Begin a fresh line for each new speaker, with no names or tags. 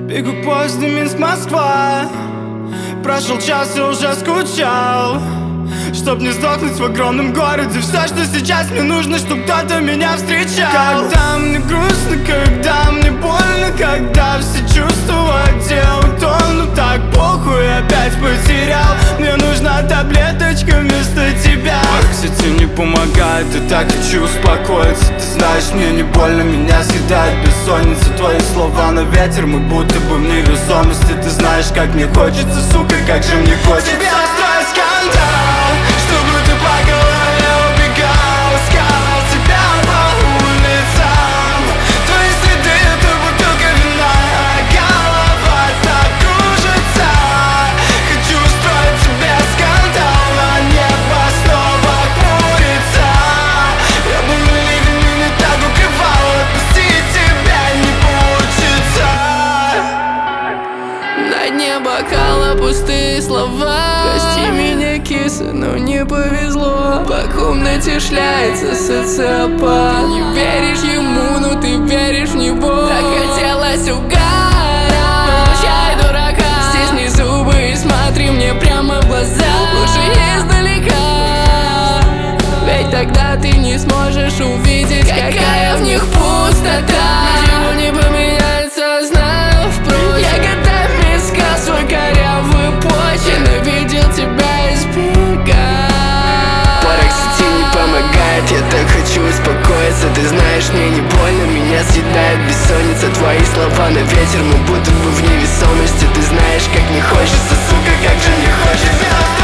Бегу поезд Минск-Москва. Прошел час и уже скучал, чтоб не сдохнуть в огромном городе. Все, что сейчас мне нужно, чтоб кто-то меня встречал. Когда мне грустно, когда мне больно, когда все чувства в теле тонут, так похуй, опять потерял. Мне нужна таблеточка вместо тебя. Пароксетин не помогает, и так хочу успокоиться. Ты знаешь, мне не больно, меня съедает бессонница. Твои слова на ветер, мы будто бы в невесомости. Ты знаешь, как мне хочется, сука, как же мне хочется тебе устроить скандал, чтобы ты плакала, я убегал, искал тебя по улицам. Твои следы — это бутылка вина, а голова так кружится. Хочу устроить тебе скандал, а небо снова хмурится. Я бы не так укрывал, отпустить тебя не получится.
На дне бокала пустые слова. Прости меня, киса, но не повезло. По комнате шляется социопат. Ты не веришь ему, но ты веришь в него. Так хотелось угара, получай дурака. Стисни зубы и смотри мне прямо в глаза. Лучше издалека, ведь тогда ты не сможешь увидеть, какая в них пустота. Ничего не поменяется, знаю, впрочем. Я годами искал свой корявый почерк, но видел тебя избегать.
Пароксетин не помогает, я так хочу успокоиться. Ты знаешь, мне не больно, меня съедает бессонница. Твои слова на ветер, мы будто бы в невесомости. Ты знаешь, как мне хочется, сука, как же мне хочется.